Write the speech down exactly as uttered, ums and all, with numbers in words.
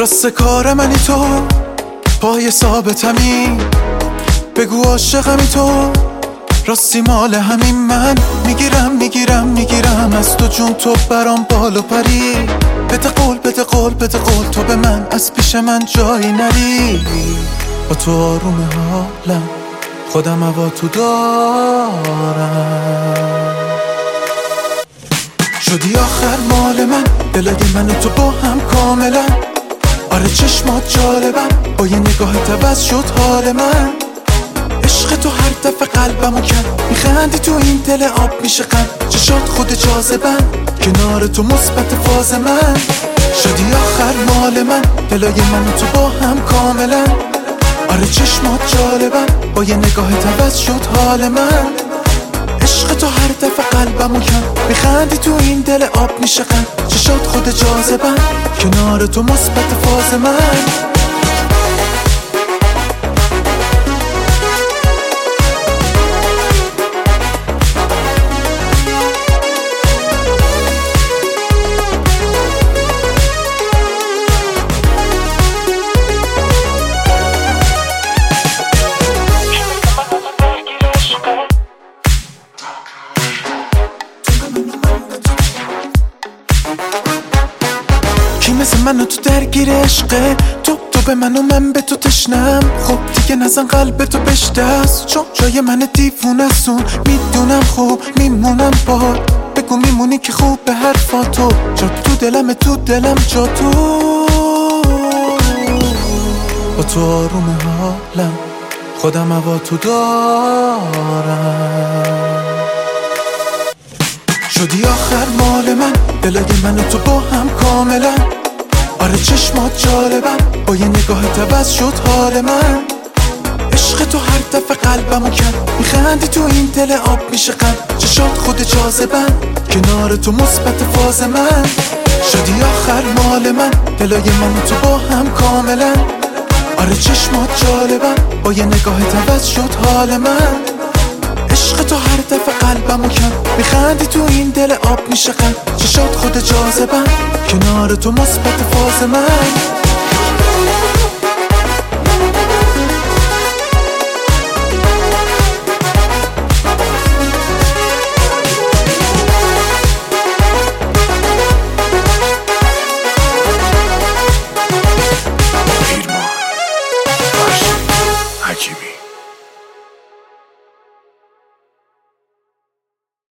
راست کار منی تو، پای ثابتمی، بگو عاشقمی تو، راستی مال همین من. میگیرم میگیرم میگیرم از تو جون، تو برام بالو پری. بده قول بده قول بده قول تو به من، از پیش من جایی نری. با تو آروم حالم، خودم هوا تو دارم. شدی آخر مال من، دلای من و تو با هم کاملا. آره چشمات جالبم، با یه نگاه عوض شد حال من. عشق تو هر دفعه قلبمو کرد، میخندی تو این دل آب میشه قند. چشات خود جاذبن، کنار تو مثبت فاز من. شدی آخر مال من، دلای من و تو با هم کاملا. آره چشمات جالبن، با یه نگاه عوض شد حال من. عشق تو هر دفعه قلبمو کرد، میخندی تو این دل آب میشه قند. چشات خود جاذبن، کنار تو مثبت فاز من. کی مثل منو تو درگیر عشقه؟ تو تو به من و من به تو تشنم. خب دیگه نزن قلب تو بشتست، چون جای من دیوونستون. میدونم خوب میمونم بار، بگو میمونی که خوب به حرفاتو. جا تو دلم تو دلم جا تو. با تو آروم حالم، خودم هوا تو دارم. شدی آخر مال من، دلای من و تو با هم کاملا. آره چشمات جالبم، با یه نگاه عوض شد حال من. عشق تو هر دفعه قلبمو کرد، میخندی تو این دل آب میشه قند. چشات خود جاذبن، کنار تو مثبت فاز من. شدی آخر مال من، دلای من و تو با هم کاملا. آره چشمات جالبم، با یه نگاه عوض شد حال من. عشق تو هر دفعه قلبمو کرد، میخندی تو این دل آب میشه قند. چشات خود جاذبن، کنار تو مثبت فاز من.